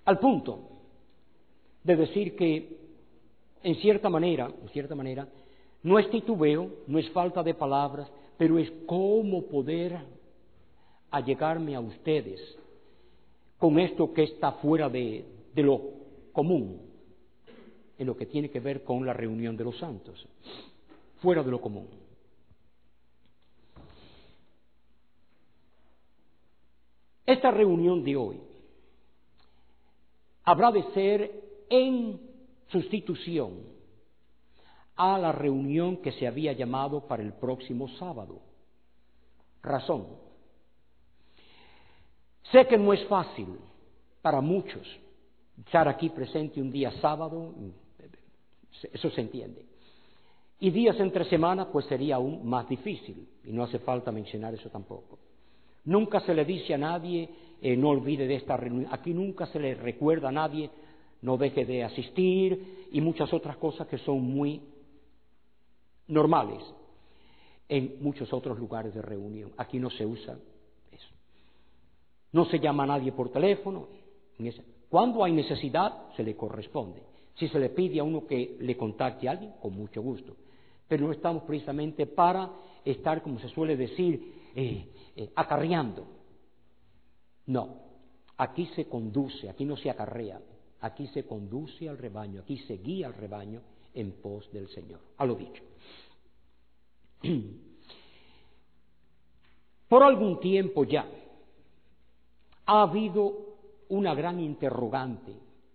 al punto de decir que, en cierta manera, no es titubeo, no es falta de palabras, pero es cómo poder allegarme a ustedes con esto que está fuera de lo común, en lo que tiene que ver con la reunión de los santos, fuera de lo común. Esta reunión de hoy habrá de ser en sustitución a la reunión que se había llamado para el próximo sábado. Razón. Sé que no es fácil para muchos estar aquí presente un día sábado, eso se entiende. Y días entre semana, pues sería aún más difícil, y no hace falta mencionar eso tampoco. Nunca se le dice a nadie, no olvide de esta reunión. Aquí nunca se le recuerda a nadie, no deje de asistir, y muchas otras cosas que son muy normales en muchos otros lugares de reunión. Aquí no se usa eso. No se llama a nadie por teléfono. Cuando hay necesidad, se le corresponde. Si se le pide a uno que le contacte a alguien, con mucho gusto. Pero no estamos precisamente para estar, como se suele decir, acarreando. No, aquí se conduce, aquí no se acarrea, aquí se conduce al rebaño, aquí se guía al rebaño en pos del Señor. A lo dicho. Por algún tiempo ya ha habido una gran interrogante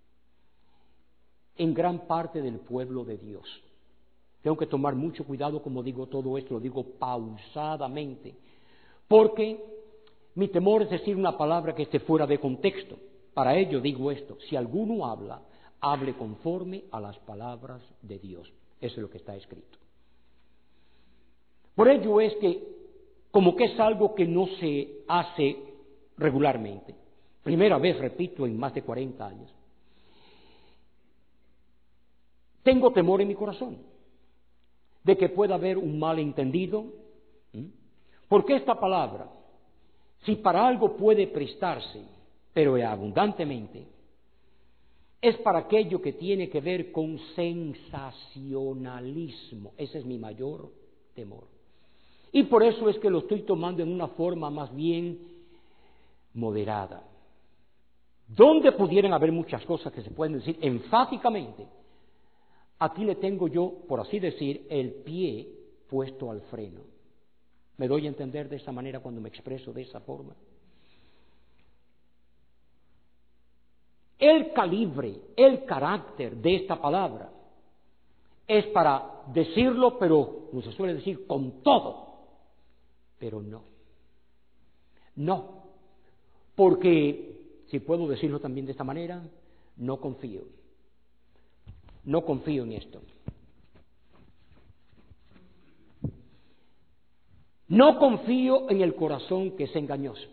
en gran parte del pueblo de Dios. Tengo que tomar mucho cuidado como digo todo esto, lo digo pausadamente, porque mi temor es decir una palabra que esté fuera de contexto. Para ello digo esto: si alguno habla, hable conforme a las palabras de Dios. Eso es lo que está escrito. Por ello es que, como que es algo que no se hace regularmente, primera vez, repito, en más de 40 años, tengo temor en mi corazón de que pueda haber un malentendido, porque esta palabra, si para algo puede prestarse, pero abundantemente, es para aquello que tiene que ver con sensacionalismo. Ese es mi mayor temor. Y por eso es que lo estoy tomando en una forma más bien moderada, donde pudieran haber muchas cosas que se pueden decir enfáticamente. Aquí le tengo yo, por así decir, el pie puesto al freno. ¿Me doy a entender de esa manera cuando me expreso de esa forma? El calibre, el carácter de esta palabra es para decirlo, pero, como se suele decir, con todo. Pero no. No. Porque, si puedo decirlo también de esta manera, no confío. No confío en esto. No confío en el corazón que es engañoso.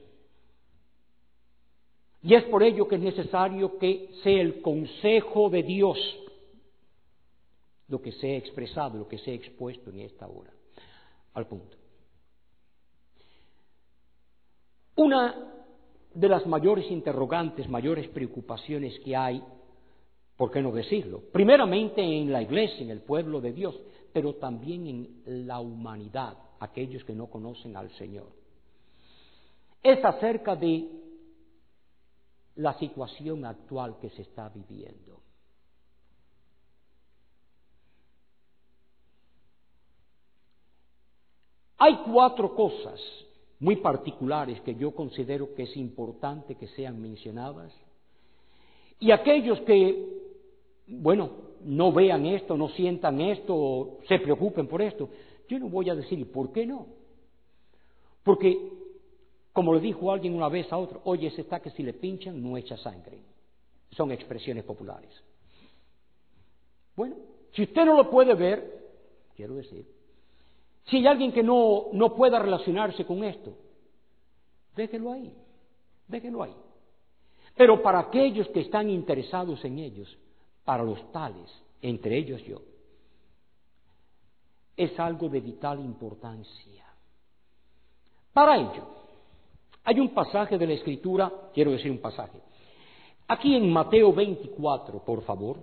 Y es por ello que es necesario que sea el consejo de Dios lo que sea expresado, lo que sea expuesto en esta hora. Al punto. Una de las mayores interrogantes, mayores preocupaciones que hay, ¿por qué no decirlo? Primeramente en la iglesia, en el pueblo de Dios, pero también en la humanidad, aquellos que no conocen al Señor. Es acerca de la situación actual que se está viviendo. Hay 4 cosas muy particulares que yo considero que es importante que sean mencionadas, y aquellos que, no vean esto, no sientan esto, o se preocupen por esto, yo no voy a decir, ¿y por qué no? Porque, como le dijo alguien una vez a otro, oye, ese está que si le pinchan no echa sangre. Son expresiones populares. Bueno, si usted no lo puede ver, quiero decir, si hay alguien que no pueda relacionarse con esto, déjelo ahí, déjelo ahí. Pero para aquellos que están interesados en ellos, para los tales, entre ellos yo, es algo de vital importancia. Para ello, hay un pasaje de la Escritura, quiero decir un pasaje, Aquí en Mateo 24, por favor.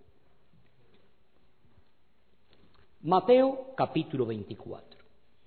Mateo capítulo 24.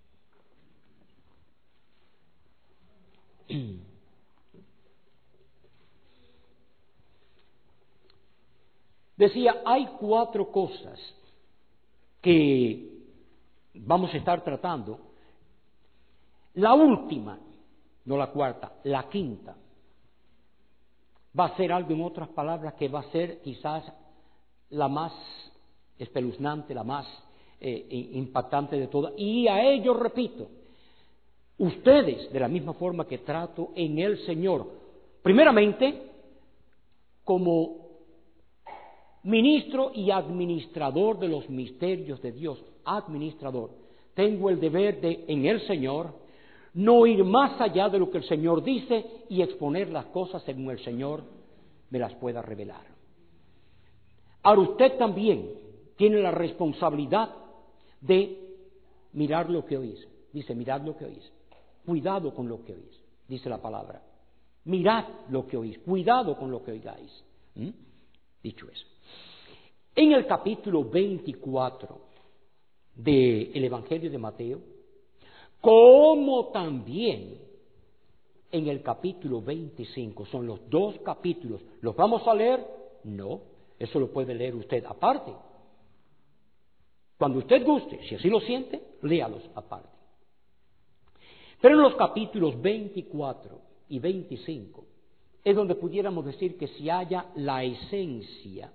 Decía, hay 4 cosas que vamos a estar tratando. La última, no la cuarta, la quinta, va a ser algo, en otras palabras, que va a ser quizás la más espeluznante, la más impactante de todas. Y a ello, repito, ustedes, de la misma forma que trato en el Señor, primeramente, como ministro y administrador de los misterios de Dios, administrador, tengo el deber de, en el Señor, no ir más allá de lo que el Señor dice y exponer las cosas según el Señor me las pueda revelar. Ahora usted también tiene la responsabilidad de mirar lo que oís. Dice, mirad lo que oís. Cuidado con lo que oís, dice la palabra. Mirad lo que oís, cuidado con lo que oigáis. Dicho eso. En el capítulo 24 del Evangelio de Mateo, como también en el capítulo 25, son los 2 capítulos. ¿Los vamos a leer? No, eso lo puede leer usted aparte. Cuando usted guste, si así lo siente, léalos aparte. Pero en los capítulos 24 y 25 es donde pudiéramos decir que se halla la esencia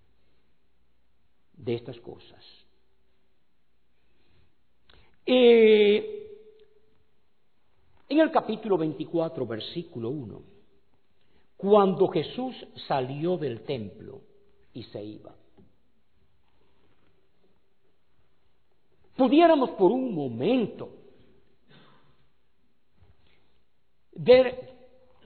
de estas cosas. En el capítulo 24, versículo 1, cuando Jesús salió del templo y se iba, pudiéramos por un momento ver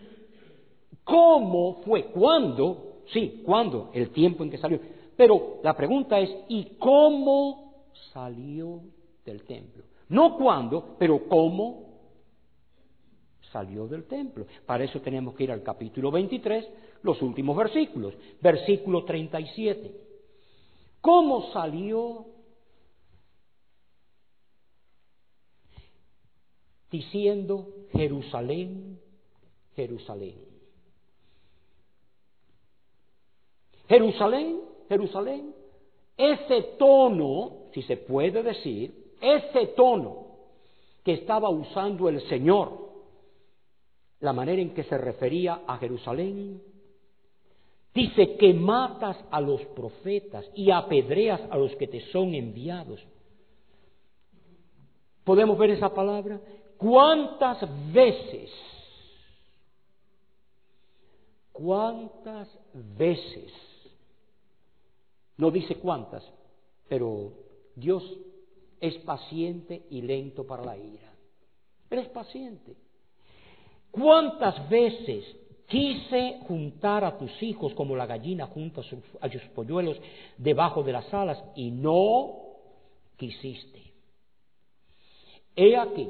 cómo fue, cuándo, el tiempo en que salió. Pero la pregunta es, ¿y cómo salió del templo? No cuándo, pero cómo salió del templo. Para eso tenemos que ir al capítulo 23, los últimos versículos. Versículo 37. ¿Cómo salió? Diciendo, Jerusalén, Jerusalén. Jerusalén, Jerusalén. Ese tono, si se puede decir, ese tono que estaba usando el Señor, la manera en que se refería a Jerusalén, dice que matas a los profetas y apedreas a los que te son enviados. ¿Podemos ver esa palabra? ¿Cuántas veces no dice cuántas, pero Dios es paciente y lento para la ira? Él es paciente. ¿Cuántas veces quise juntar a tus hijos como la gallina junta a sus polluelos debajo de las alas y no quisiste? He aquí,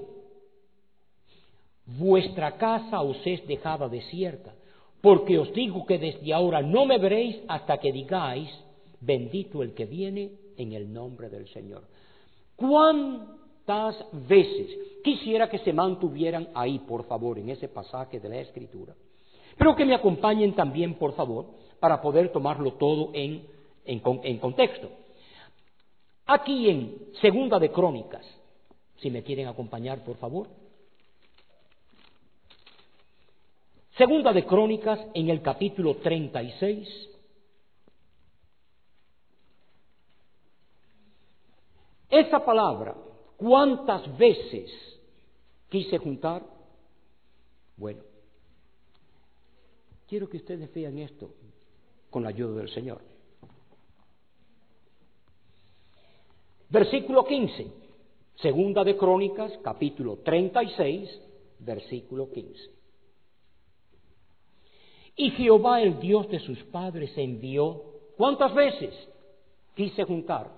vuestra casa os es dejada desierta, porque os digo que desde ahora no me veréis hasta que digáis, bendito el que viene en el nombre del Señor. ¿Cuántas veces? Quisiera que se mantuvieran ahí, por favor, en ese pasaje de la Escritura. Pero que me acompañen también, por favor, para poder tomarlo todo en contexto. Aquí en Segunda de Crónicas, si me quieren acompañar, por favor. Segunda de Crónicas, en el capítulo 36. Esa palabra, ¿cuántas veces quise juntar? Bueno, quiero que ustedes vean esto con la ayuda del Señor. Versículo 15, Segunda de Crónicas, capítulo 36, versículo 15. Y Jehová, el Dios de sus padres, envió, ¿cuántas veces quise juntar?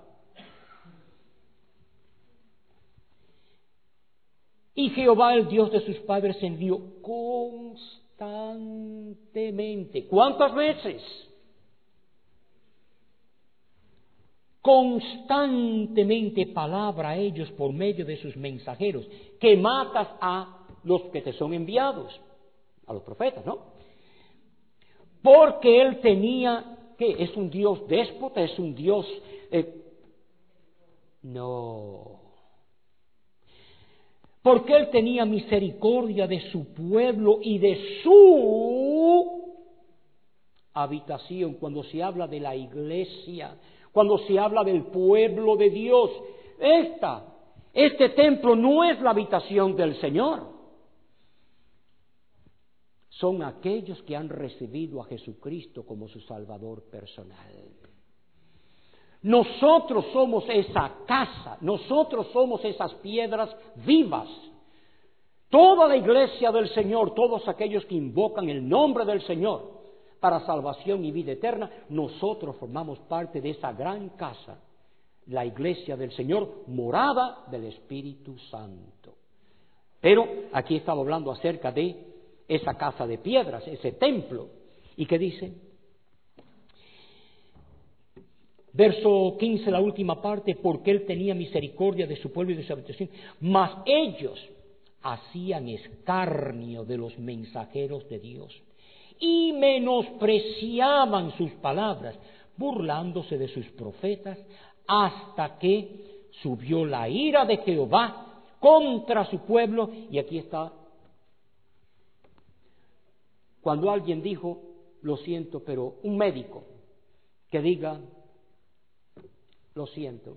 Y Jehová, el Dios de sus padres, envió constantemente. ¿Cuántas veces? Constantemente palabra a ellos por medio de sus mensajeros, que matas a los que te son enviados, a los profetas, ¿no? Porque él tenía, ¿qué? ¿Es un Dios déspota? ¿Es un Dios...? No. Porque él tenía misericordia de su pueblo y de su habitación. Cuando se habla de la iglesia, cuando se habla del pueblo de Dios, este templo no es la habitación del Señor. Son aquellos que han recibido a Jesucristo como su Salvador personal. Nosotros somos esa casa, nosotros somos esas piedras vivas. Toda la iglesia del Señor, todos aquellos que invocan el nombre del Señor para salvación y vida eterna, nosotros formamos parte de esa gran casa, la iglesia del Señor, morada del Espíritu Santo. Pero aquí estaba hablando acerca de esa casa de piedras, ese templo. ¿Y qué dice? Verso 15, la última parte, porque él tenía misericordia de su pueblo y de su habitación, mas ellos hacían escarnio de los mensajeros de Dios y menospreciaban sus palabras, burlándose de sus profetas, hasta que subió la ira de Jehová contra su pueblo. Y aquí está, cuando alguien dijo, lo siento, pero un médico que diga, lo siento,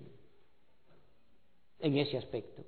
en ese aspecto.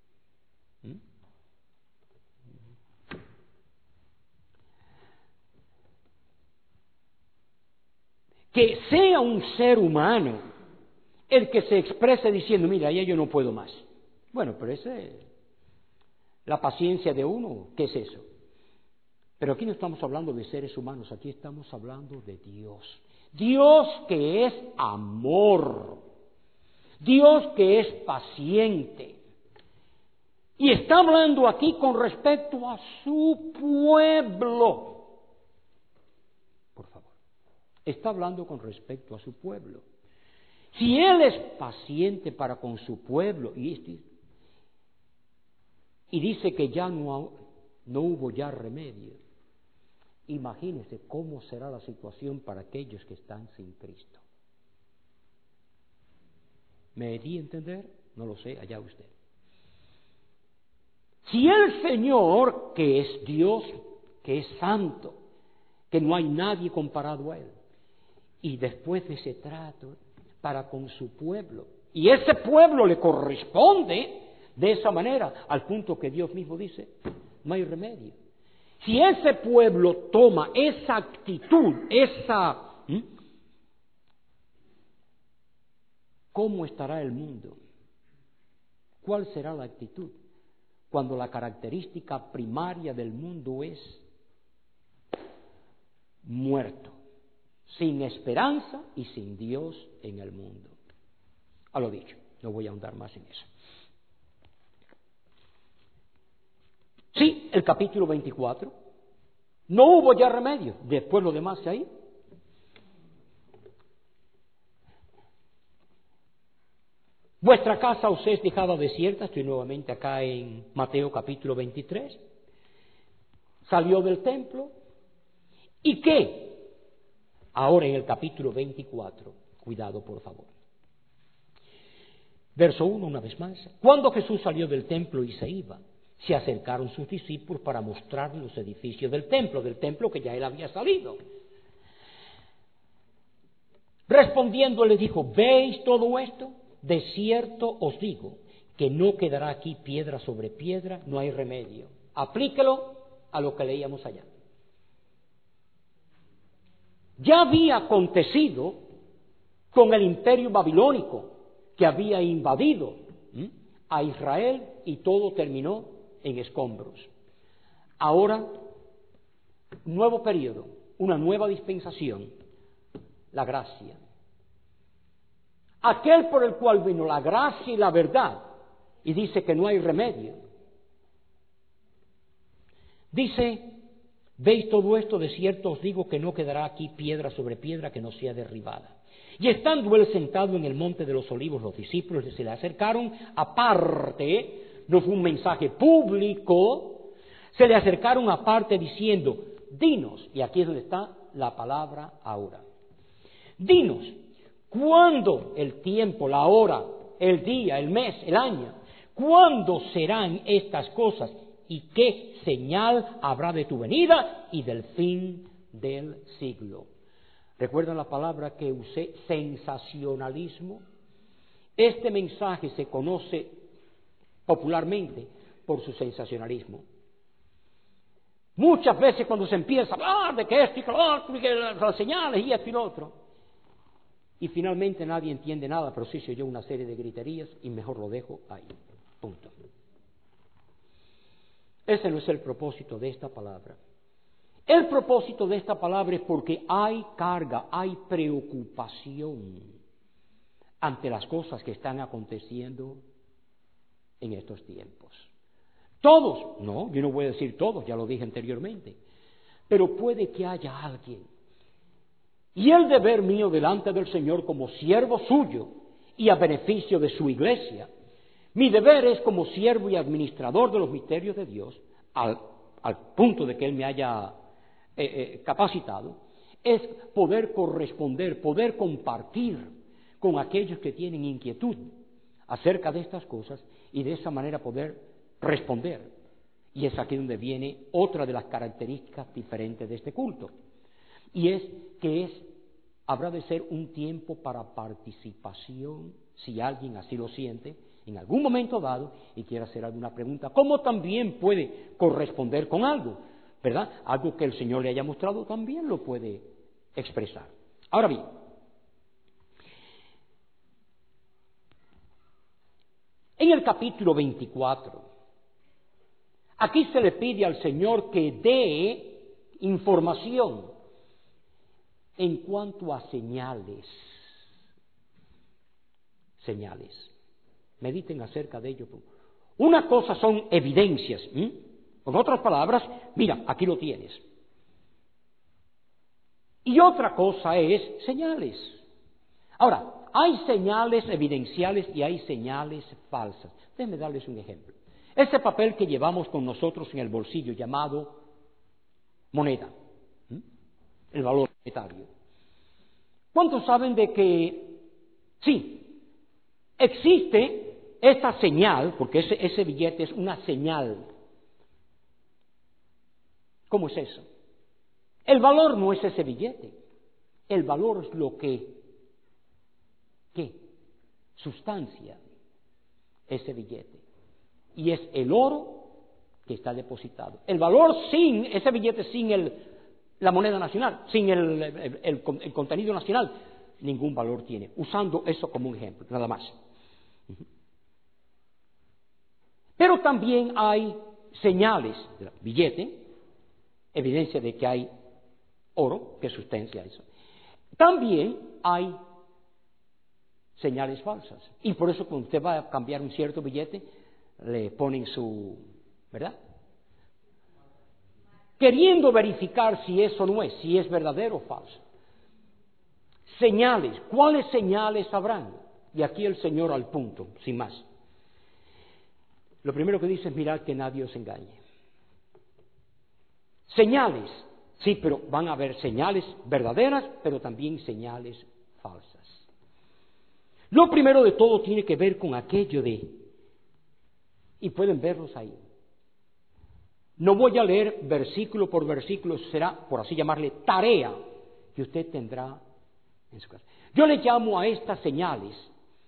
Que sea un ser humano el que se exprese diciendo, mira, ya yo no puedo más. Bueno, pero la paciencia de uno, ¿qué es eso? Pero aquí no estamos hablando de seres humanos, aquí estamos hablando de Dios. Dios que es amor. Dios que es paciente. Y está hablando aquí con respecto a su pueblo. Por favor. Está hablando con respecto a su pueblo. Si Él es paciente para con su pueblo y dice que ya no hubo ya remedio, imagínese cómo será la situación para aquellos que están sin Cristo. ¿Me di a entender? No lo sé, allá usted. Si el Señor, que es Dios, que es santo, que no hay nadie comparado a Él, y después de ese trato para con su pueblo, y ese pueblo le corresponde de esa manera, al punto que Dios mismo dice, no hay remedio. Si ese pueblo toma esa actitud, ¿cómo estará el mundo? ¿Cuál será la actitud? Cuando la característica primaria del mundo es muerto, sin esperanza y sin Dios en el mundo. A lo dicho, no voy a ahondar más en eso. Sí, el capítulo 24. No hubo ya remedio. Después lo demás ahí. Vuestra casa os es dejada desierta. Estoy nuevamente acá en Mateo capítulo 23. Salió del templo. ¿Y qué? Ahora en el capítulo 24. Cuidado, por favor. Verso 1, una vez más. Cuando Jesús salió del templo y se iba, se acercaron sus discípulos para mostrarle los edificios del templo que ya él había salido. Respondiendo les dijo, ¿veis todo esto? De cierto os digo que no quedará aquí piedra sobre piedra, no hay remedio. Aplíquelo a lo que leíamos allá. Ya había acontecido con el imperio babilónico que había invadido a Israel y todo terminó en escombros. Ahora, un nuevo periodo, una nueva dispensación, la gracia. Aquel por el cual vino la gracia y la verdad, y dice que no hay remedio. Dice, ¿Veis todo esto? De cierto os digo que no quedará aquí piedra sobre piedra que no sea derribada. Y estando él sentado en el monte de los olivos, los discípulos se le acercaron aparte, no fue un mensaje público, se le acercaron aparte diciendo, dinos, y aquí es donde está la palabra ahora, dinos, ¿cuándo el tiempo, la hora, el día, el mes, el año, cuándo serán estas cosas y qué señal habrá de tu venida y del fin del siglo? ¿Recuerdan la palabra que usé? Sensacionalismo. Este mensaje se conoce popularmente por su sensacionalismo. Muchas veces cuando se empieza a hablar de que esto y que lo otro, y que las señales y esto y lo otro, y finalmente nadie entiende nada, pero sí se oyó una serie de griterías y mejor lo dejo ahí. Punto. Ese no es el propósito de esta palabra. El propósito de esta palabra es porque hay carga, hay preocupación ante las cosas que están aconteciendo en estos tiempos. Todos, no, yo no voy a decir todos, ya lo dije anteriormente, pero puede que haya alguien. Y el deber mío delante del Señor como siervo suyo y a beneficio de su iglesia, mi deber es como siervo y administrador de los misterios de Dios, al punto de que Él me haya capacitado, es poder corresponder, poder compartir con aquellos que tienen inquietud acerca de estas cosas y de esa manera poder responder. Y es aquí donde viene otra de las características diferentes de este culto, y es que habrá de ser un tiempo para participación, si alguien así lo siente, en algún momento dado y quiere hacer alguna pregunta, como también puede corresponder con algo, ¿verdad? Algo que el Señor le haya mostrado también lo puede expresar. Ahora bien, en el capítulo 24, aquí se le pide al Señor que dé información en cuanto a señales. Señales. Mediten acerca de ello. Una cosa son evidencias. Con otras palabras, mira, aquí lo tienes. Y otra cosa es señales. Ahora, hay señales evidenciales y hay señales falsas. Déjenme darles un ejemplo. Ese papel que llevamos con nosotros en el bolsillo llamado moneda, el valor monetario. ¿Cuántos saben de que sí, existe esta señal, porque ese billete es una señal? ¿Cómo es eso? El valor no es ese billete, el valor es lo que, ¿qué? Sustancia ese billete. Y es el oro que está depositado. El valor sin, ese billete sin la moneda nacional, sin el contenido nacional, ningún valor tiene. Usando eso como un ejemplo, nada más. Pero también hay señales del billete, evidencia de que hay oro que sustancia eso. También hay señales falsas. Y por eso cuando usted va a cambiar un cierto billete, le ponen su, ¿verdad? Queriendo verificar si eso no es, si es verdadero o falso. Señales, ¿cuáles señales habrán? Y aquí el Señor al punto, sin más. Lo primero que dice es mirad que nadie os engañe. Señales, sí, pero van a haber señales verdaderas, pero también señales falsas. Lo primero de todo tiene que ver con aquello de, y pueden verlos ahí. No voy a leer versículo por versículo, será, por así llamarle, tarea que usted tendrá en su casa. Yo le llamo a estas señales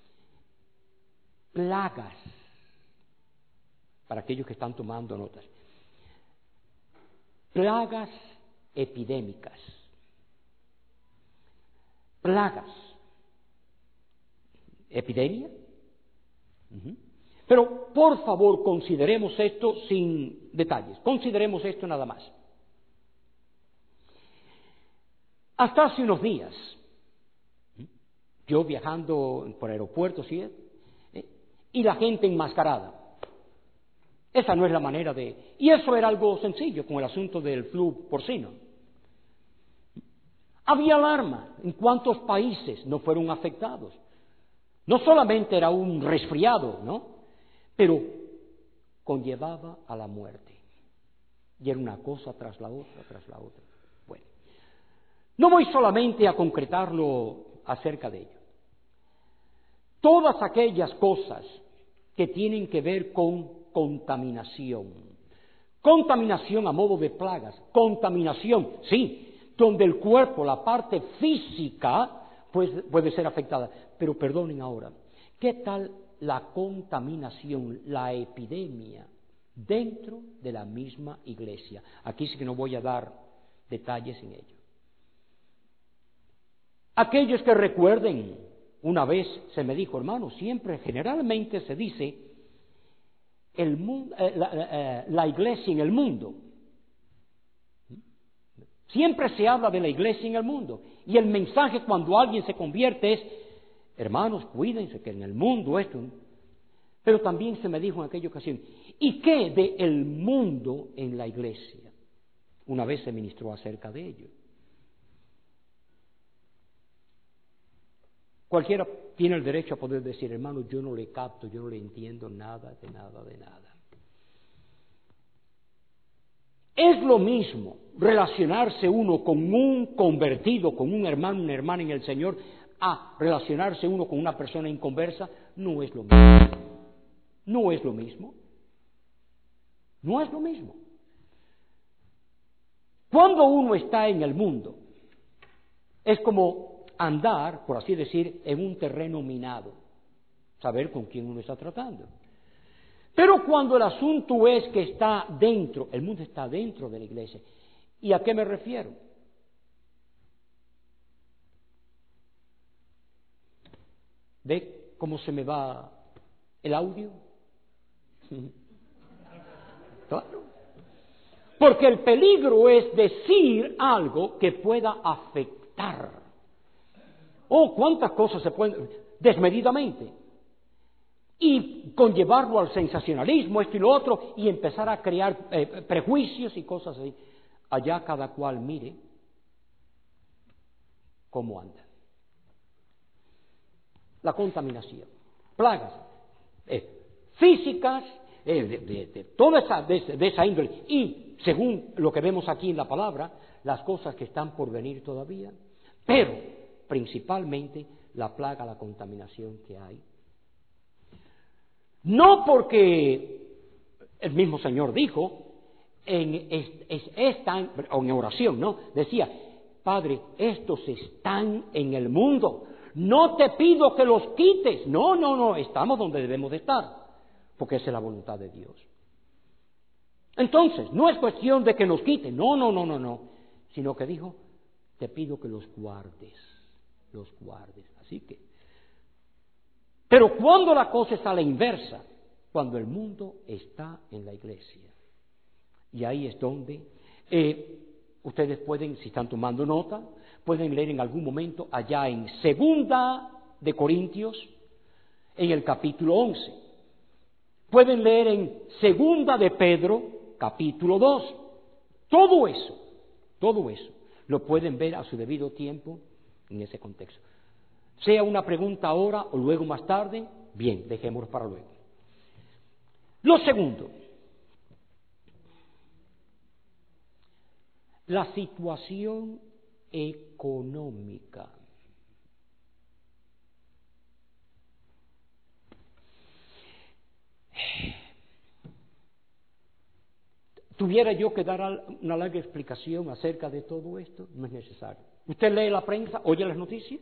plagas, para aquellos que están tomando notas. Plagas epidémicas. Plagas. ¿Epidemia? Pero, por favor, consideremos esto sin detalles. Consideremos esto nada más. Hasta hace unos días, yo viajando por aeropuertos y la gente enmascarada. Esa no es la manera de... Y eso era algo sencillo con el asunto del flu porcino. Había alarma en cuántos países no fueron afectados. No solamente era un resfriado, ¿no? Pero conllevaba a la muerte. Y era una cosa tras la otra, tras la otra. Bueno, no voy solamente a concretarlo acerca de ello. Todas aquellas cosas que tienen que ver con contaminación. Contaminación a modo de plagas. Contaminación, sí, donde el cuerpo, la parte física, pues, puede ser afectada. Pero perdonen ahora, ¿qué tal la contaminación, la epidemia dentro de la misma iglesia? Aquí sí que no voy a dar detalles en ello. Aquellos que recuerden, una vez se me dijo, hermano, siempre generalmente se dice la iglesia en el mundo. Siempre se habla de la iglesia en el mundo. Y el mensaje cuando alguien se convierte es, hermanos, cuídense que en el mundo esto. Pero también se me dijo en aquella ocasión, ¿y qué de el mundo en la iglesia? Una vez se ministró acerca de ello. Cualquiera tiene el derecho a poder decir, hermano, yo no le capto, yo no le entiendo nada, de nada, de nada. Es lo mismo relacionarse uno con un convertido, con un hermano, una hermana en el Señor, a relacionarse uno con una persona inconversa. No es lo mismo. No es lo mismo. No es lo mismo. Cuando uno está en el mundo, es como andar, por así decir, en un terreno minado, saber con quién uno está tratando. Pero cuando el asunto es que está dentro, el mundo está dentro de la iglesia. ¿Y a qué me refiero? ¿Ve cómo se me va el audio? Claro. Porque el peligro es decir algo que pueda afectar. Oh, cuántas cosas se pueden desmedidamente. Y conllevarlo al sensacionalismo, esto y lo otro, y empezar a crear prejuicios y cosas así. Allá cada cual mire cómo anda. La contaminación, plagas físicas, de toda esa índole, y según lo que vemos aquí en la palabra, las cosas que están por venir todavía, pero principalmente la plaga, la contaminación que hay. No porque el mismo Señor dijo en oración, ¿no? Decía, Padre, estos están en el mundo, no te pido que los quites. No, estamos donde debemos de estar, porque esa es la voluntad de Dios. Entonces, no es cuestión de que nos quiten, no, sino que dijo, te pido que los guardes. Así que, pero cuando la cosa es a la inversa, cuando el mundo está en la iglesia, y ahí es donde ustedes pueden, si están tomando nota, pueden leer en algún momento allá en 2 de Corintios, en el capítulo 11. Pueden leer en 2 de Pedro, capítulo 2. Todo eso lo pueden ver a su debido tiempo en ese contexto. Sea una pregunta ahora o luego más tarde, bien, dejémoslo para luego. Lo segundo, la situación económica. ¿Tuviera yo que dar una larga explicación acerca de todo esto? No es necesario. ¿Usted lee la prensa, oye las noticias?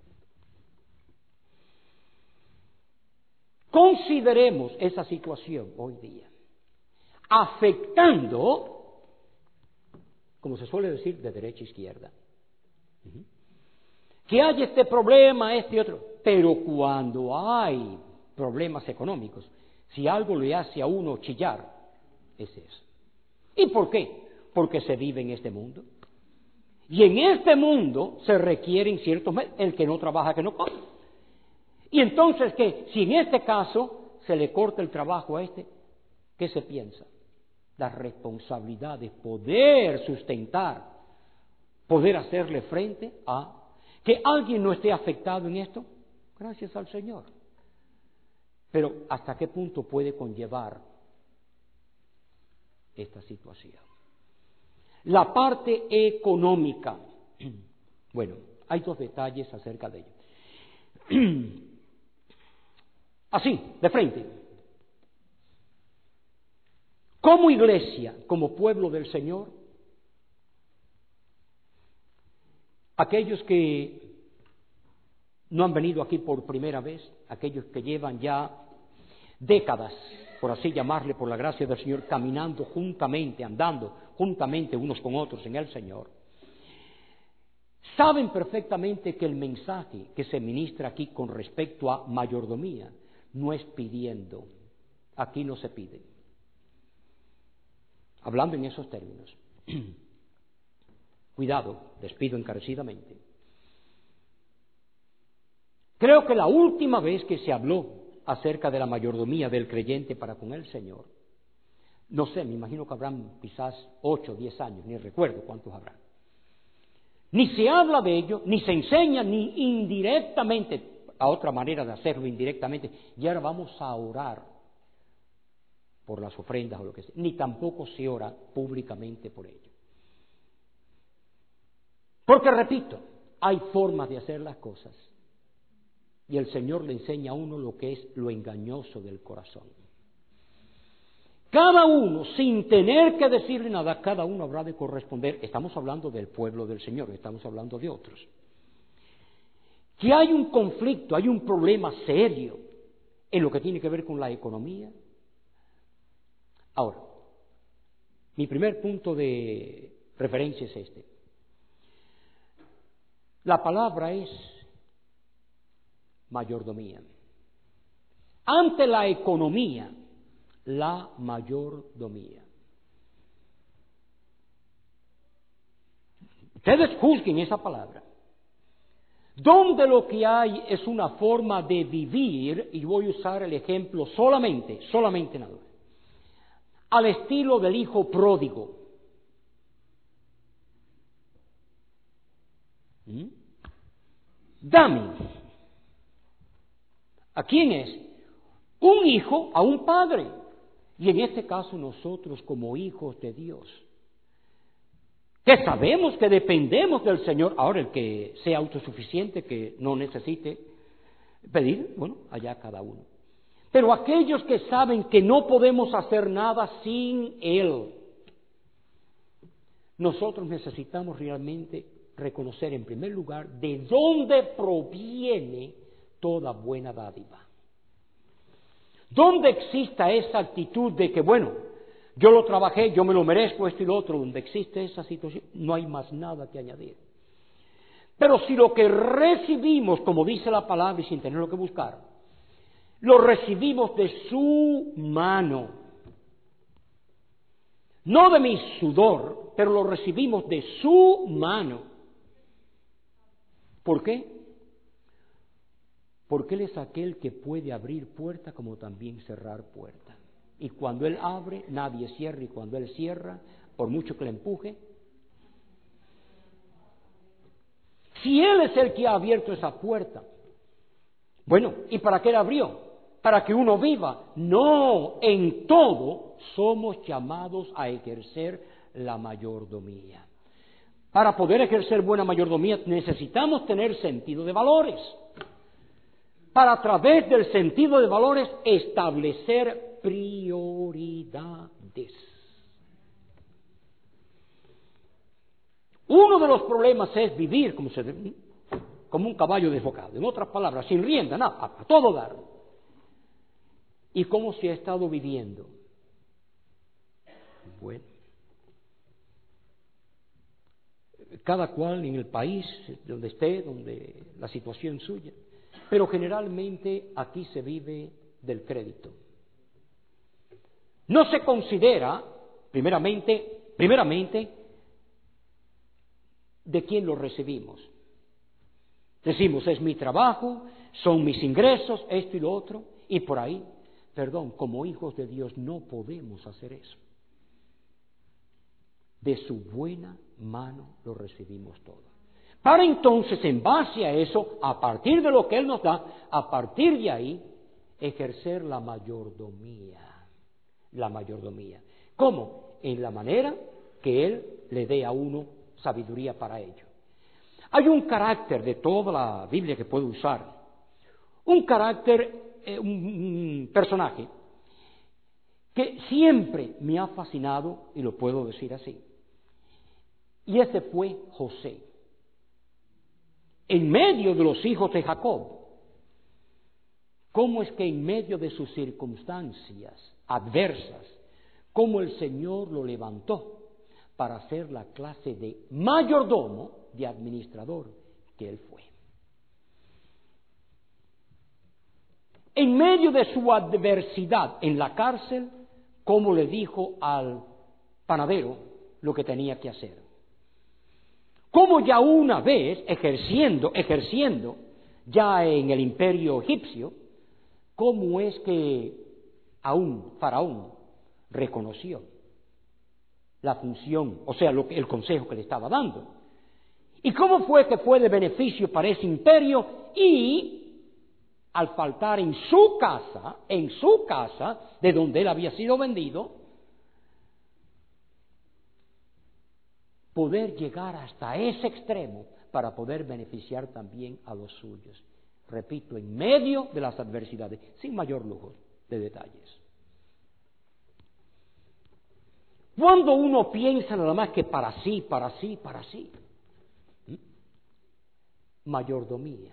Consideremos esa situación hoy día, afectando, como se suele decir, de derecha a izquierda. Que hay este problema, este y otro, pero cuando hay problemas económicos, si algo le hace a uno chillar, es eso. ¿Y por qué? Porque se vive en este mundo. Y en este mundo se requieren ciertos medios. El que no trabaja, que no come. Y entonces, ¿qué? Si en este caso se le corta el trabajo a este, ¿qué se piensa? La responsabilidad de poder sustentar, poder hacerle frente a que alguien no esté afectado en esto. Gracias al Señor. Pero ¿hasta qué punto puede conllevar esta situación? La parte económica. Bueno, hay dos detalles acerca de ello. Así, de frente. Como iglesia, como pueblo del Señor, aquellos que no han venido aquí por primera vez, aquellos que llevan ya décadas, por así llamarle, por la gracia del Señor, caminando juntamente, andando juntamente unos con otros en el Señor, saben perfectamente que el mensaje que se ministra aquí con respecto a mayordomía no es pidiendo, aquí no se pide. Hablando en esos términos, cuidado, les pido encarecidamente. Creo que la última vez que se habló acerca de la mayordomía del creyente para con el Señor, no sé, me imagino que habrán quizás 8 o 10 años, ni recuerdo cuántos habrán. Ni se habla de ello, ni se enseña, ni indirectamente, a otra manera de hacerlo indirectamente, y ahora vamos a orar por las ofrendas o lo que sea, ni tampoco se ora públicamente por ello. Porque, repito, hay formas de hacer las cosas, y el Señor le enseña a uno lo que es lo engañoso del corazón. Cada uno, sin tener que decirle nada, cada uno habrá de corresponder. Estamos hablando del pueblo del Señor, estamos hablando de otros. Que hay un conflicto, hay un problema serio en lo que tiene que ver con la economía. Ahora, mi primer punto de referencia es este. La palabra es mayordomía. Ante la economía, la mayordomía. Ustedes juzguen esa palabra. Donde lo que hay es una forma de vivir, y voy a usar el ejemplo solamente nada más, al estilo del hijo pródigo. Dame. ¿A quién es? Un hijo a un padre. Y en este caso nosotros como hijos de Dios, que sabemos que dependemos del Señor. Ahora, el que sea autosuficiente, que no necesite pedir, bueno, allá cada uno. Pero aquellos que saben que no podemos hacer nada sin Él, nosotros necesitamos realmente reconocer en primer lugar de dónde proviene toda buena dádiva. Donde exista esa actitud de que, bueno, yo lo trabajé, yo me lo merezco, esto y lo otro, donde existe esa situación, no hay más nada que añadir. Pero si lo que recibimos, como dice la palabra y sin tenerlo que buscar, lo recibimos de su mano, no de mi sudor, pero lo recibimos de su mano. ¿Por qué? Porque Él es aquel que puede abrir puerta como también cerrar puerta. Y cuando Él abre, nadie cierra, y cuando Él cierra, por mucho que le empuje, si Él es el que ha abierto esa puerta, bueno, ¿y para qué la abrió? Para que uno viva. No, en todo somos llamados a ejercer la mayordomía. Para poder ejercer buena mayordomía necesitamos tener sentido de valores. Para a través del sentido de valores establecer prioridades. Uno de los problemas es vivir como un caballo desbocado, en otras palabras, sin rienda, nada, a todo dar. ¿Y cómo se ha estado viviendo? Bueno, cada cual en el país donde esté, donde la situación suya, pero generalmente aquí se vive del crédito. No se considera, primeramente, de quién lo recibimos. Decimos, es mi trabajo, son mis ingresos, esto y lo otro, y por ahí. perdón, como hijos de Dios no podemos hacer eso. De su buena mano lo recibimos todo. Para entonces, en base a eso, a partir de lo que Él nos da, a partir de ahí, ejercer la mayordomía. La mayordomía. ¿Cómo? En la manera que Él le dé a uno sabiduría para ello. Hay un carácter de toda la Biblia que puedo usar. Un carácter, un personaje, que siempre me ha fascinado, y lo puedo decir así. Y ese fue José. En medio de los hijos de Jacob, ¿cómo es que en medio de sus circunstancias adversas, cómo el Señor lo levantó para ser la clase de mayordomo, de administrador que él fue? En medio de su adversidad en la cárcel, ¿cómo le dijo al panadero lo que tenía que hacer? Como ya una vez ejerciendo ya en el imperio egipcio, cómo es que aún Faraón reconoció la función, o sea, el consejo que le estaba dando. ¿Y cómo fue que fue de beneficio para ese imperio? Y al faltar en su casa, de donde él había sido vendido, poder llegar hasta ese extremo para poder beneficiar también a los suyos. Repito, en medio de las adversidades, sin mayor lujo de detalles. Cuando uno piensa nada más que para sí, mayordomía.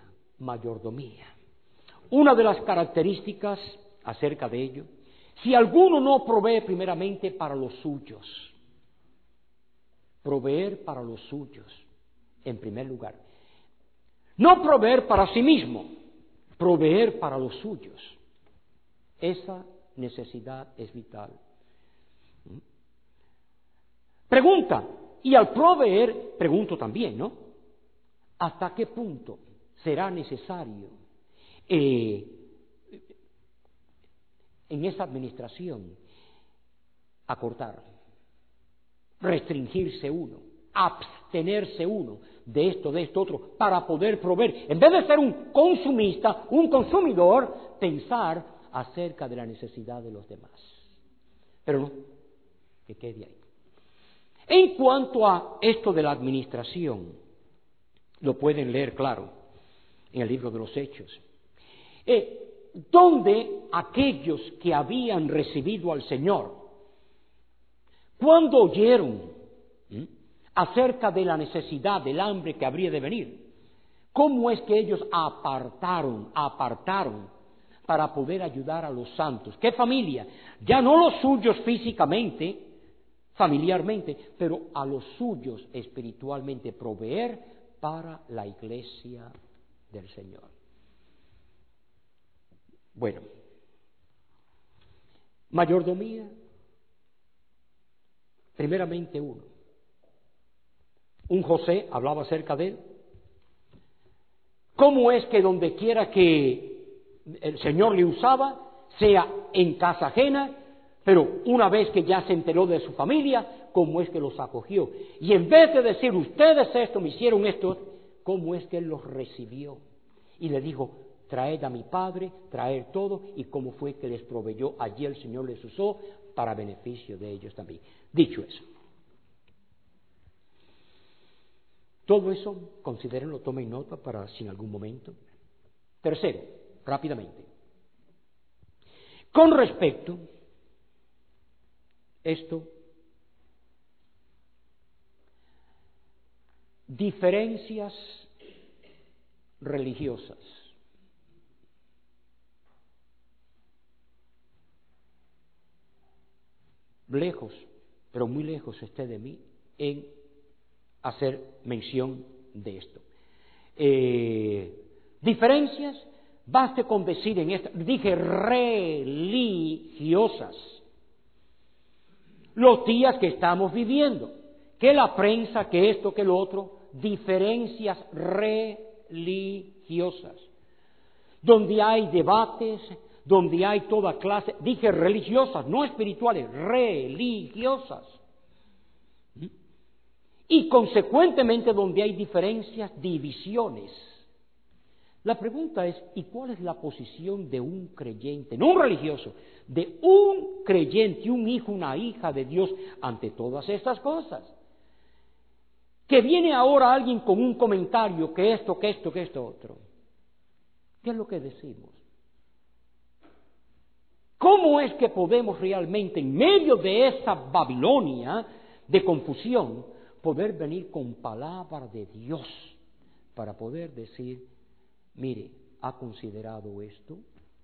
Una de las características acerca de ello, si alguno no provee primeramente para los suyos, proveer para los suyos, en primer lugar. No proveer para sí mismo, proveer para los suyos. Esa necesidad es vital. Pregunta, y al proveer, pregunto también, ¿no? ¿Hasta qué punto será necesario en esa administración acortar, restringirse uno, abstenerse uno de esto, otro, para poder proveer? En vez de ser un consumista, un consumidor, pensar acerca de la necesidad de los demás. Pero no, que quede ahí. En cuanto a esto de la administración, lo pueden leer claro en el libro de los Hechos, donde aquellos que habían recibido al Señor, cuando oyeron acerca de la necesidad, del hambre que habría de venir, cómo es que ellos apartaron para poder ayudar a los santos. ¿Qué familia? Ya no los suyos físicamente, familiarmente, pero a los suyos espiritualmente, proveer para la iglesia del Señor. Bueno, mayordomía, primeramente uno. Un José hablaba acerca de él. ¿Cómo es que donde quiera que el Señor le usaba, sea en casa ajena, pero una vez que ya se enteró de su familia, cómo es que los acogió? Y en vez de decir, ustedes esto, me hicieron esto, cómo es que él los recibió y le dijo, traed a mi padre, traer todo, y cómo fue que les proveyó. Allí el Señor les usó para beneficio de ellos también. Dicho eso, todo eso, considérenlo, tomen nota para si en algún momento. Tercero, rápidamente, con respecto esto, diferencias religiosas. Lejos, pero muy lejos esté de mí en hacer mención de esto. Diferencias, baste con decir en esta, dije religiosas, los días que estamos viviendo, que la prensa, que esto, que lo otro, diferencias religiosas, donde hay debates, donde hay toda clase, dije religiosas, no espirituales, religiosas. Y consecuentemente donde hay diferencias, divisiones. La pregunta es, ¿y cuál es la posición de un creyente, no un religioso, de un creyente, un hijo, una hija de Dios ante todas estas cosas? Que viene ahora alguien con un comentario, que esto otro. ¿Qué es lo que decimos? ¿Cómo es que podemos realmente, en medio de esa Babilonia de confusión, poder venir con palabra de Dios para poder decir, mire, ¿ha considerado esto?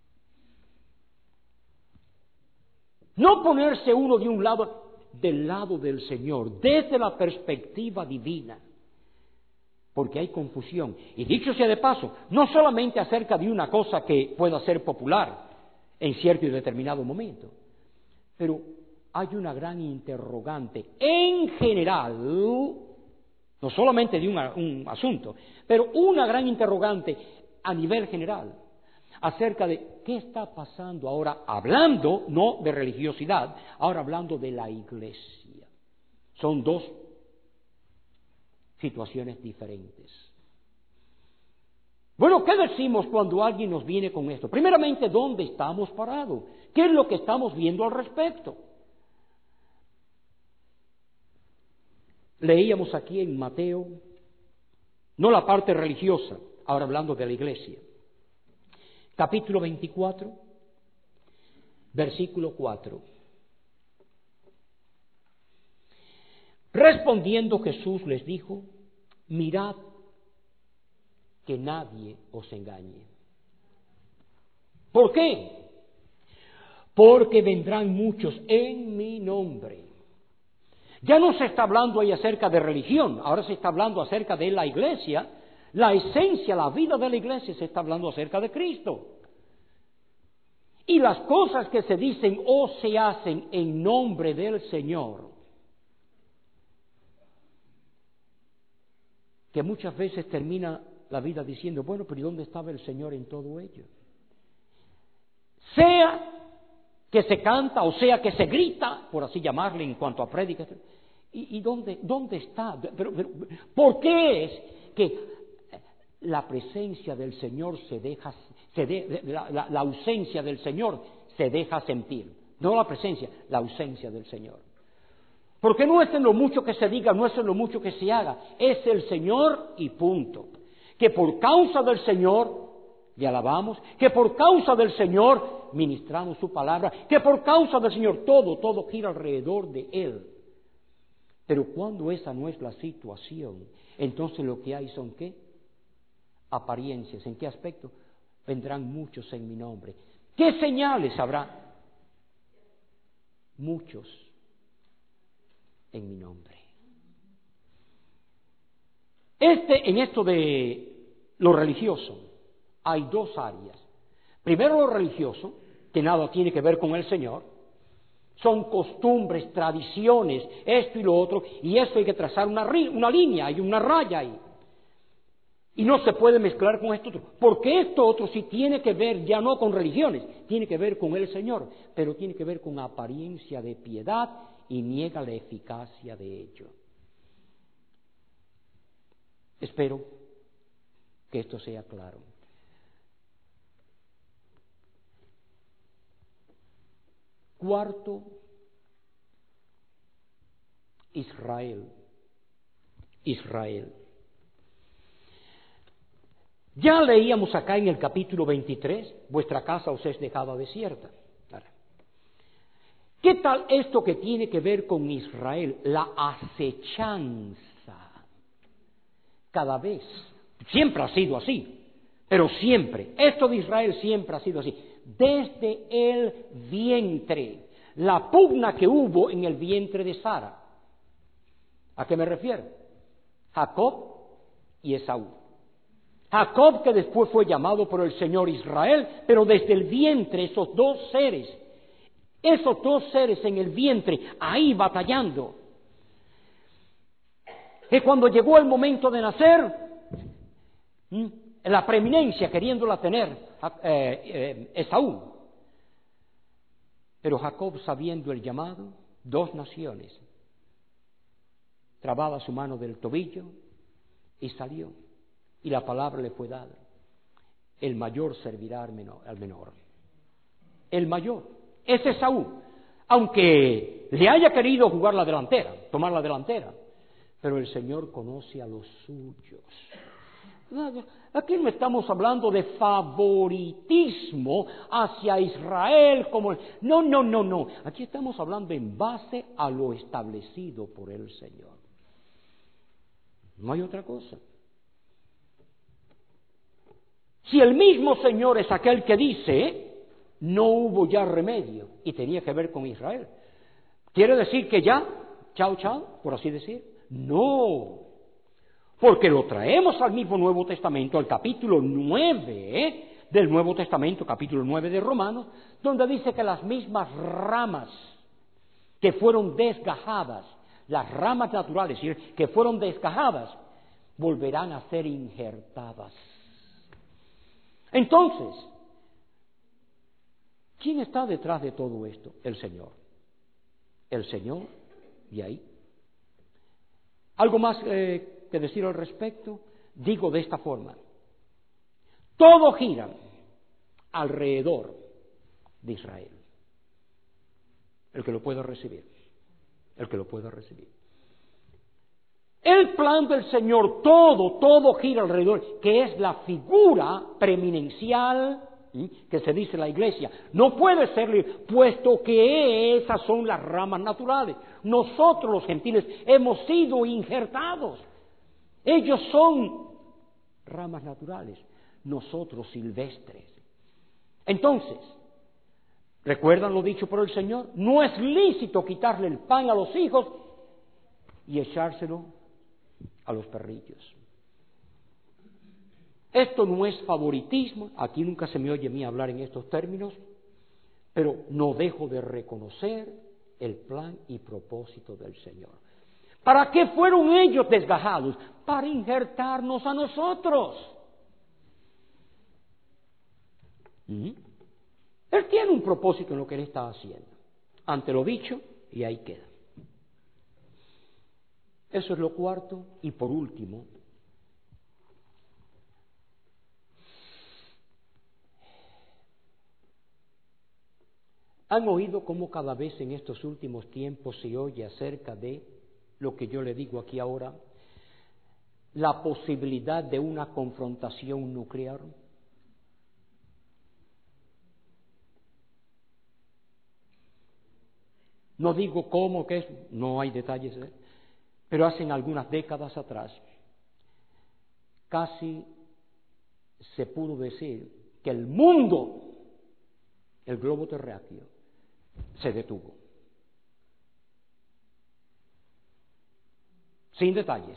No ponerse uno de un lado, del lado del Señor, desde la perspectiva divina, porque hay confusión. Y dicho sea de paso, no solamente acerca de una cosa que pueda ser popular en cierto y determinado momento, pero hay una gran interrogante en general, no solamente de un asunto, pero una gran interrogante a nivel general, acerca de qué está pasando ahora, hablando no de religiosidad, ahora hablando de la iglesia. Son dos situaciones diferentes. Bueno, ¿qué decimos cuando alguien nos viene con esto? Primeramente, ¿dónde estamos parados? ¿Qué es lo que estamos viendo al respecto? Leíamos aquí en Mateo, no la parte religiosa, ahora hablando de la iglesia. Capítulo 24, versículo 4. Respondiendo Jesús les dijo, mirad que nadie os engañe. ¿Por qué? Porque vendrán muchos en mi nombre. Ya no se está hablando ahí acerca de religión, ahora se está hablando acerca de la iglesia. La esencia, la vida de la iglesia se está hablando acerca de Cristo. Y las cosas que se dicen o se hacen en nombre del Señor, que muchas veces termina la vida diciendo, bueno, pero ¿y dónde estaba el Señor en todo ello? Sea que se canta o sea que se grita, por así llamarle en cuanto a prédicas, ¿y dónde está? Pero, ¿por qué es que la presencia del Señor la ausencia del Señor se deja sentir? No la presencia, la ausencia del Señor. Porque no es en lo mucho que se diga, no es en lo mucho que se haga, es el Señor y punto. Que por causa del Señor le alabamos, que por causa del Señor ministramos su palabra, que por causa del Señor todo gira alrededor de Él. Pero cuando esa no es la situación, entonces lo que hay son ¿qué? Apariencias. ¿En qué aspecto? Vendrán muchos en mi nombre. ¿Qué señales habrá? Muchos en mi nombre. En esto de lo religioso, hay dos áreas. Primero lo religioso, que nada tiene que ver con el Señor. Son costumbres, tradiciones, esto y lo otro, y eso hay que trazar una línea, hay una raya ahí. Y no se puede mezclar con esto otro, porque esto otro sí tiene que ver ya no con religiones, tiene que ver con el Señor, pero tiene que ver con apariencia de piedad y niega la eficacia de ello. Espero que esto sea claro. Cuarto, Israel. Ya leíamos acá en el capítulo 23, vuestra casa os es dejada desierta. ¿Qué tal esto que tiene que ver con Israel? La acechanza. Cada vez, siempre ha sido así, pero siempre, esto de Israel siempre ha sido así. Desde el vientre, la pugna que hubo en el vientre de Sara. ¿A qué me refiero? Jacob y Esaú. Jacob, que después fue llamado por el Señor Israel, pero desde el vientre esos dos seres en el vientre, ahí batallando. Que cuando llegó el momento de nacer, la preeminencia queriéndola tener Esaú, Pero Jacob, sabiendo el llamado, 2 naciones, trababa su mano del tobillo y salió. Y la palabra le fue dada: el mayor servirá al menor. El mayor es Esaú, aunque le haya querido jugar la delantera, tomar la delantera. Pero el Señor conoce a los suyos. Aquí no estamos hablando de favoritismo hacia Israel como... No. Aquí estamos hablando en base a lo establecido por el Señor. No hay otra cosa. Si el mismo Señor es aquel que dice, no hubo ya remedio, y tenía que ver con Israel, ¿quiere decir que ya, chao, por así decir? No, porque lo traemos al mismo Nuevo Testamento, al capítulo 9 del Nuevo Testamento, capítulo 9 de Romanos, donde dice que las mismas ramas que fueron desgajadas, las ramas naturales que fueron desgajadas, volverán a ser injertadas. Entonces, ¿quién está detrás de todo esto? El Señor. El Señor, y ahí. ¿Algo más que decir al respecto? Digo de esta forma: todo gira alrededor de Israel. El que lo pueda recibir. El que lo pueda recibir. El plan del Señor, todo gira alrededor, que es la figura preeminencial que se dice en la iglesia. No puede ser, puesto que esas son las ramas naturales. Nosotros los gentiles hemos sido injertados. Ellos son ramas naturales, nosotros silvestres. Entonces, ¿recuerdan lo dicho por el Señor? No es lícito quitarle el pan a los hijos y echárselo a los perrillos. Esto no es favoritismo, aquí nunca se me oye a mí hablar en estos términos, pero no dejo de reconocer el plan y propósito del Señor. ¿Para qué fueron ellos desgajados? Para injertarnos a nosotros. Él tiene un propósito en lo que Él está haciendo. Ante lo dicho, y ahí queda. Eso es lo cuarto. Y por último, ¿han oído cómo cada vez en estos últimos tiempos se oye acerca de lo que yo le digo aquí ahora, la posibilidad de una confrontación nuclear? No digo cómo, qué es, no hay detalles, pero hace algunas décadas atrás casi se pudo decir que el mundo, el globo terráqueo, se detuvo. Sin detalles.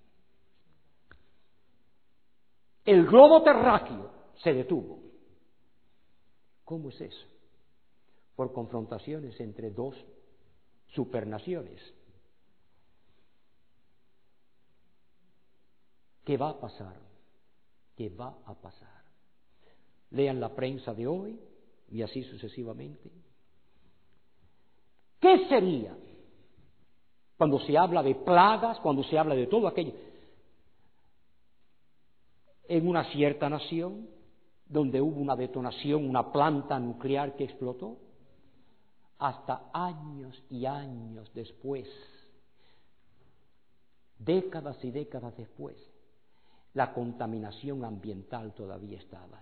El globo terráqueo se detuvo. ¿Cómo es eso? Por confrontaciones entre 2 supernaciones. ¿Qué va a pasar? ¿Qué va a pasar? Lean la prensa de hoy y así sucesivamente. ¿Qué sería cuando se habla de plagas, cuando se habla de todo aquello? En una cierta nación donde hubo una detonación, una planta nuclear que explotó, hasta años y años después, décadas y décadas después, la contaminación ambiental todavía estaba.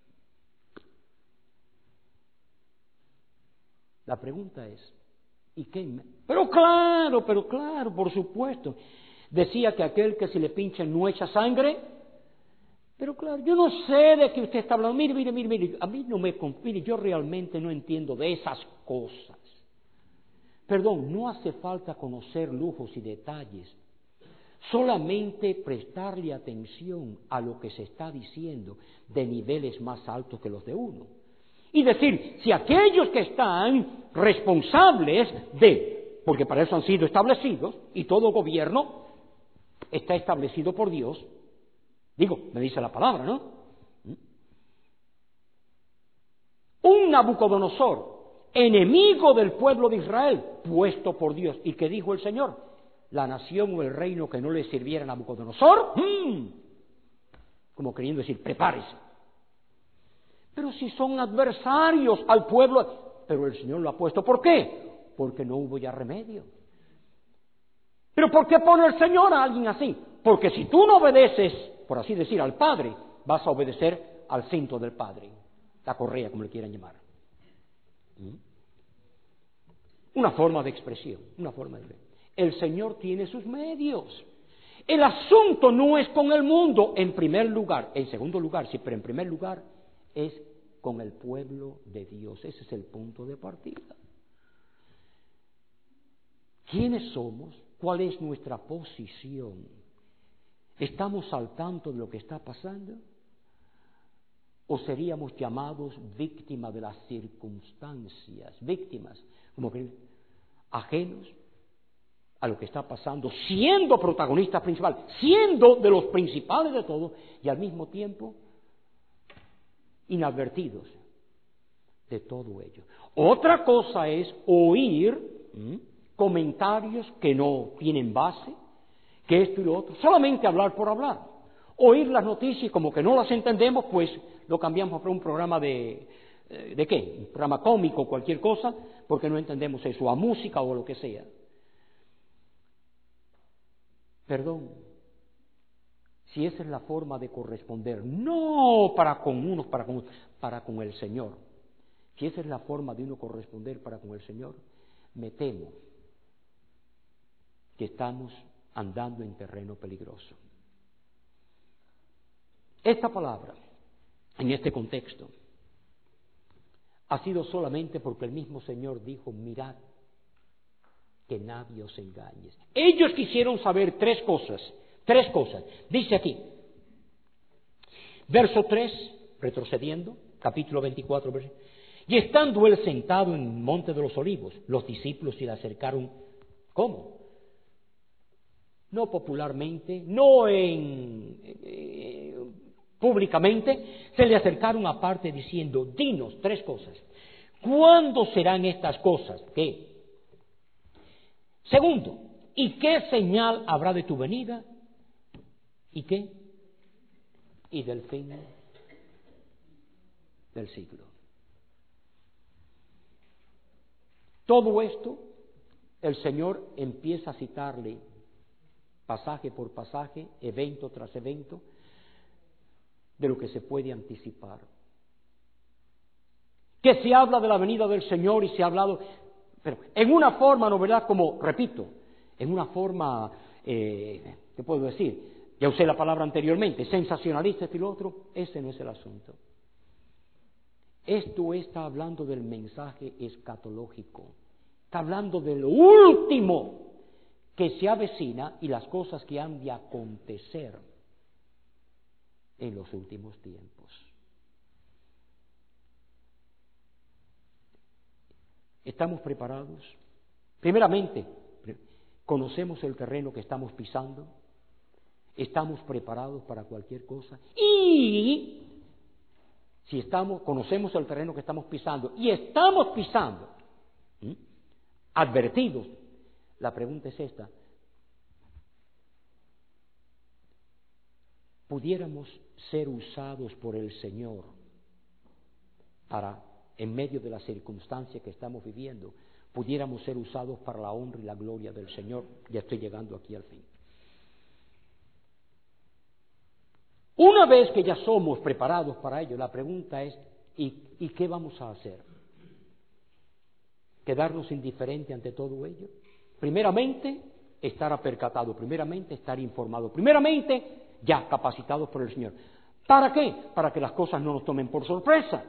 La pregunta es, ¿y qué? Pero claro, por supuesto. Decía que aquel que se le pincha no echa sangre. Pero claro, yo no sé de qué usted está hablando. Mire, a mí no me... Mire, yo realmente no entiendo de esas cosas. Perdón, no hace falta conocer lujos y detalles. Solamente prestarle atención a lo que se está diciendo de niveles más altos que los de uno. Y decir, si aquellos que están responsables de, porque para eso han sido establecidos, y todo gobierno está establecido por Dios, digo, me dice la palabra, ¿no? Un Nabucodonosor enemigo del pueblo de Israel, puesto por Dios. ¿Y qué dijo el Señor? La nación o el reino que no le sirviera a Nabucodonosor, como queriendo decir, prepárese. Pero si son adversarios al pueblo, pero el Señor lo ha puesto. ¿Por qué? Porque no hubo ya remedio. ¿Pero por qué pone el Señor a alguien así? Porque si tú no obedeces, por así decir, al Padre, vas a obedecer al cinto del Padre, la correa, como le quieran llamar. Una forma de expresión, una forma de ver. El Señor tiene sus medios. El asunto no es con el mundo, en primer lugar. En segundo lugar, sí, pero en primer lugar es con el pueblo de Dios. Ese es el punto de partida. ¿Quiénes somos? ¿Cuál es nuestra posición? ¿Estamos al tanto de lo que está pasando? ¿O seríamos llamados víctimas de las circunstancias? Víctimas, como que ajenos a lo que está pasando, siendo protagonistas principales, siendo de los principales de todo, y al mismo tiempo inadvertidos de todo ello. Otra cosa es oír comentarios que no tienen base, que esto y lo otro, solamente hablar por hablar. Oír las noticias y como que no las entendemos, pues lo cambiamos por un programa ¿de qué? Un programa cómico, cualquier cosa, porque no entendemos eso, a música o lo que sea. Perdón, si esa es la forma de corresponder, no para con unos, para con el Señor. Si esa es la forma de uno corresponder para con el Señor, me temo que estamos andando en terreno peligroso. Esta palabra, en este contexto, ha sido solamente porque el mismo Señor dijo, mirad, que nadie os engañe. Ellos quisieron saber tres cosas. Dice aquí, verso 3, retrocediendo, capítulo 24, verso. Y estando él sentado en el monte de los olivos, los discípulos se le acercaron, ¿cómo? No popularmente, no públicamente, se le acercaron aparte diciendo, dinos tres cosas. ¿Cuándo serán estas cosas? ¿Qué? Segundo, ¿y qué señal habrá de tu venida? ¿Y qué? Y del fin del siglo. Todo esto, el Señor empieza a citarle pasaje por pasaje, evento tras evento, de lo que se puede anticipar. Que se habla de la venida del Señor y se ha hablado, pero en una forma, ¿no verdad? Como, repito, en una forma, ¿qué puedo decir? Ya usé la palabra anteriormente, sensacionalista y lo otro, ese no es el asunto. Esto está hablando del mensaje escatológico, está hablando de lo último que se avecina y las cosas que han de acontecer en los últimos tiempos. ¿Estamos preparados? Primeramente, ¿conocemos el terreno que estamos pisando? ¿Estamos preparados para cualquier cosa? Y si conocemos el terreno que estamos pisando y estamos pisando, advertidos, la pregunta es esta: ¿pudiéramos ser usados por el Señor para, en medio de la circunstancia que estamos viviendo, pudiéramos ser usados para la honra y la gloria del Señor? Ya estoy llegando aquí al fin. Una vez que ya somos preparados para ello, la pregunta es, ¿y qué vamos a hacer? ¿Quedarnos indiferentes ante todo ello? Primeramente, estar apercatados. Primeramente, estar informados. Primeramente, ya capacitados por el Señor. ¿Para qué? Para que las cosas no nos tomen por sorpresa.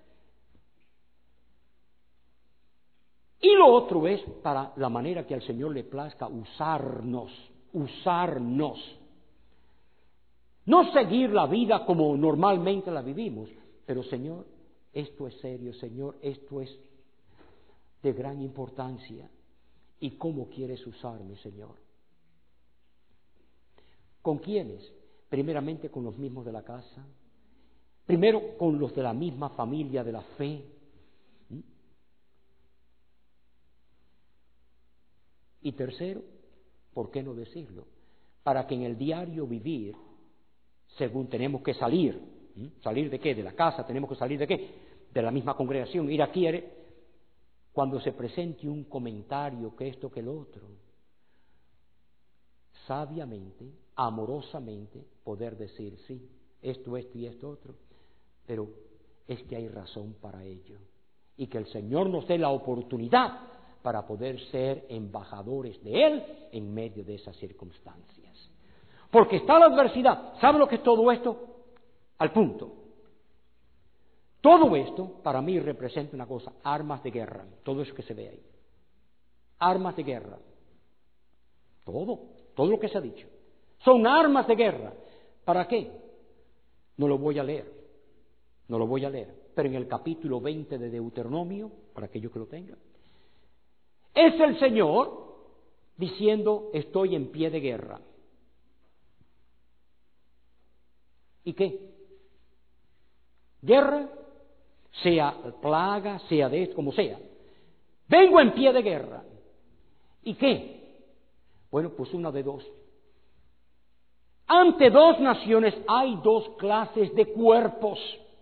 Y lo otro es para la manera que al Señor le plazca usarnos. No seguir la vida como normalmente la vivimos, pero Señor, esto es serio, Señor, esto es de gran importancia. ¿Y cómo quieres usarme, Señor? ¿Con quiénes? Primeramente con los mismos de la casa, primero con los de la misma familia de la fe, Y tercero, ¿por qué no decirlo? Para que en el diario vivir, según tenemos que salir, ¿salir de qué? De la casa, tenemos que salir de qué? De la misma congregación, ir aquí, cuando se presente un comentario que esto, que lo otro, sabiamente, amorosamente, poder decir, sí, esto y esto otro, pero es que hay razón para ello. Y que el Señor nos dé la oportunidad para poder ser embajadores de Él en medio de esas circunstancias. Porque está la adversidad. ¿Sabe lo que es todo esto? Al punto. Todo esto para mí representa una cosa, armas de guerra, todo eso que se ve ahí. Armas de guerra. Todo lo que se ha dicho. Son armas de guerra. ¿Para qué? No lo voy a leer. Pero en el capítulo 20 de Deuteronomio, para aquellos que lo tengan, es el Señor diciendo, estoy en pie de guerra. ¿Y qué? Guerra, sea plaga, sea de esto, como sea. Vengo en pie de guerra. ¿Y qué? Bueno, pues una de dos. Ante dos naciones hay dos clases de cuerpos.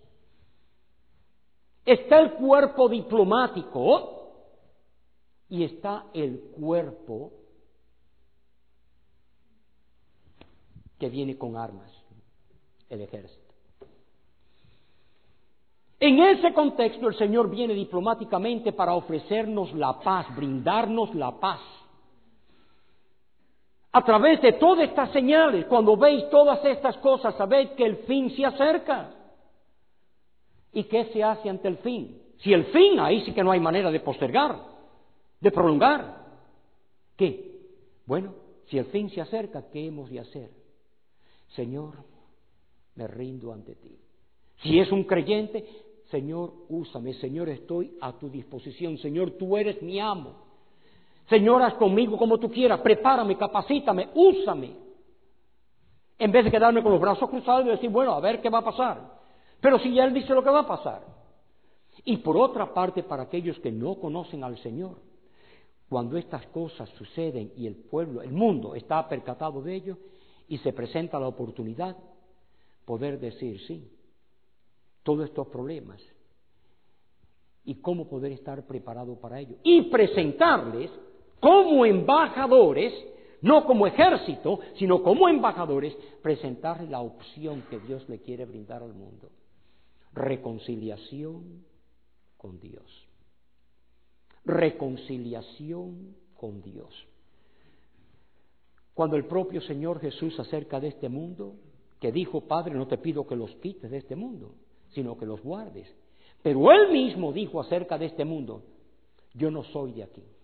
Está el cuerpo diplomático y está el cuerpo que viene con armas, el ejército. En ese contexto el Señor viene diplomáticamente para ofrecernos la paz, brindarnos la paz. A través de todas estas señales, cuando veis todas estas cosas, sabéis que el fin se acerca. ¿Y qué se hace ante el fin? Si el fin, ahí sí que no hay manera de postergar, de prolongar. ¿Qué? Bueno, si el fin se acerca, ¿qué hemos de hacer? Señor, me rindo ante ti. Si es un creyente, Señor, úsame. Señor, estoy a tu disposición. Señor, tú eres mi amo. Señor, haz conmigo como tú quieras. Prepárame, capacítame, úsame. En vez de quedarme con los brazos cruzados y decir, bueno, a ver qué va a pasar. Pero si ya Él dice lo que va a pasar. Y por otra parte, para aquellos que no conocen al Señor, cuando estas cosas suceden y el pueblo, el mundo está percatado de ello y se presenta la oportunidad, poder decir sí, todos estos problemas y cómo poder estar preparado para ello y presentarles como embajadores, no como ejército, sino como embajadores, presentarles la opción que Dios le quiere brindar al mundo. Reconciliación con Dios. Reconciliación con Dios. Cuando el propio Señor Jesús acerca de este mundo, que dijo, Padre, no te pido que los quites de este mundo, sino que los guardes. Pero Él mismo dijo acerca de este mundo, yo no soy de aquí.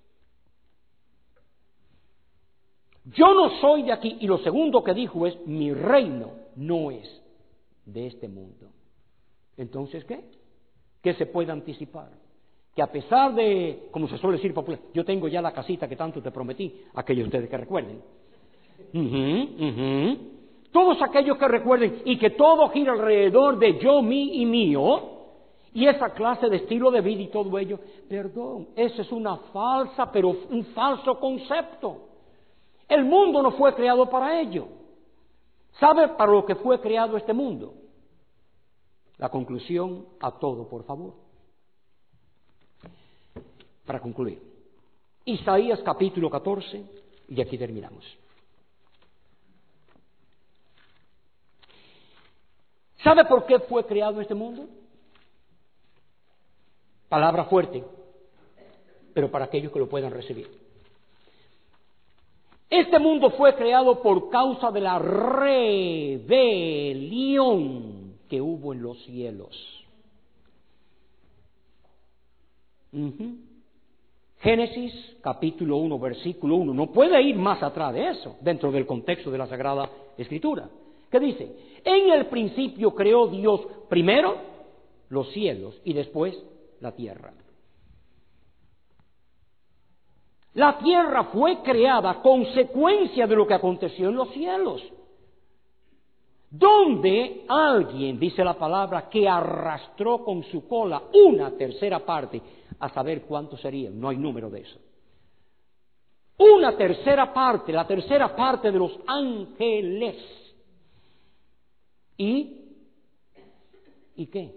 Yo no soy de aquí. Y lo segundo que dijo es, mi reino no es de este mundo. Entonces, ¿qué? ¿Qué se puede anticipar? Que a pesar de, como se suele decir popular, yo tengo ya la casita que tanto te prometí, aquellos de ustedes que recuerden. Todos aquellos que recuerden y que todo gira alrededor de yo, mí y mío, y esa clase de estilo de vida y todo ello, perdón, eso es una falsa, pero un falso concepto. El mundo no fue creado para ello. ¿Sabe para lo que fue creado este mundo? La conclusión a todo, por favor. Para concluir, Isaías capítulo 14, y aquí terminamos. ¿Sabe por qué fue creado este mundo? Palabra fuerte, pero para aquellos que lo puedan recibir. Este mundo fue creado por causa de la rebelión que hubo en los cielos. Génesis capítulo 1, versículo 1. No puede ir más atrás de eso, dentro del contexto de la Sagrada Escritura. ¿Qué dice? En el principio creó Dios primero los cielos y después la tierra. La tierra fue creada consecuencia de lo que aconteció en los cielos, donde alguien, dice la palabra, que arrastró con su cola una tercera parte, a saber cuánto sería, no hay número de eso. Una tercera parte, la tercera parte de los ángeles. ¿Y qué?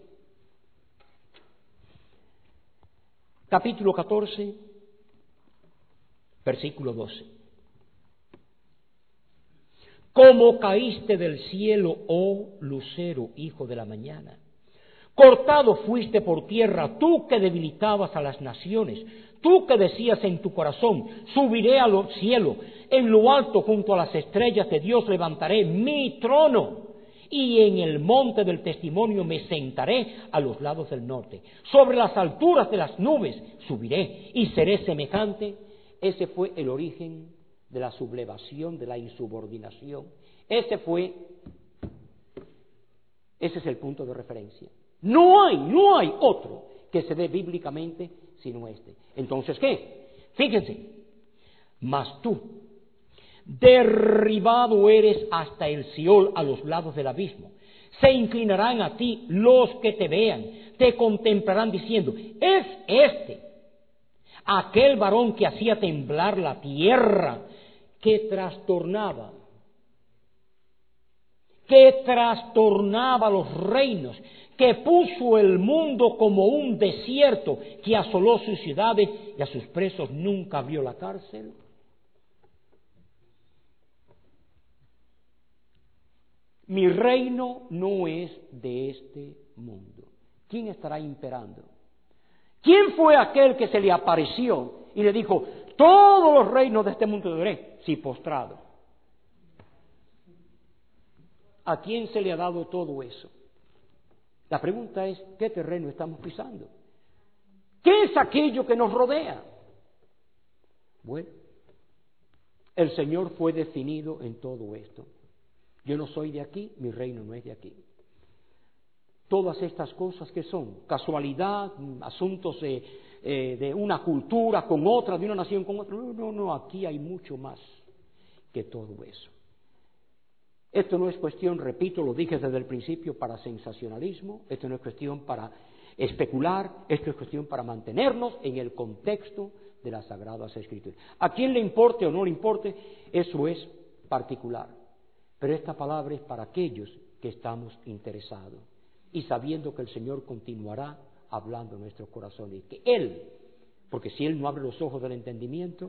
Capítulo 14, versículo 12. Como caíste del cielo, oh lucero, hijo de la mañana. Cortado fuiste por tierra, tú que debilitabas a las naciones, tú que decías en tu corazón, subiré a los cielos, en lo alto junto a las estrellas de Dios levantaré mi trono, y en el monte del testimonio me sentaré a los lados del norte. Sobre las alturas de las nubes subiré y seré semejante. Ese fue el origen de la sublevación, de la insubordinación. Ese es el punto de referencia. No hay otro que se dé bíblicamente sino este. Entonces, ¿qué? Fíjense, mas tú, derribado eres hasta el Seol, a los lados del abismo. Se inclinarán a ti los que te vean, te contemplarán diciendo, es este, aquel varón que hacía temblar la tierra, que trastornaba los reinos, que puso el mundo como un desierto, que asoló sus ciudades y a sus presos nunca abrió la cárcel. Mi reino no es de este mundo. ¿Quién estará imperando? ¿Quién fue aquel que se le apareció y le dijo, todos los reinos de este mundo te daré? Sí, postrado. ¿A quién se le ha dado todo eso? La pregunta es, ¿qué terreno estamos pisando? ¿Qué es aquello que nos rodea? Bueno, el Señor fue definido en todo esto. Yo no soy de aquí, mi reino no es de aquí. Todas estas cosas que son casualidad, asuntos de una cultura con otra, de una nación con otra. No, aquí hay mucho más que todo eso. Esto no es cuestión, repito, lo dije desde el principio, para sensacionalismo, esto no es cuestión para especular, esto es cuestión para mantenernos en el contexto de las Sagradas Escrituras. A quien le importe o no le importe, eso es particular. Pero esta palabra es para aquellos que estamos interesados y sabiendo que el Señor continuará hablando en nuestros corazones, que Él, porque si Él no abre los ojos del entendimiento,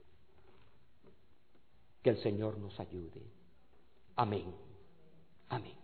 que el Señor nos ayude. Amén. Amén.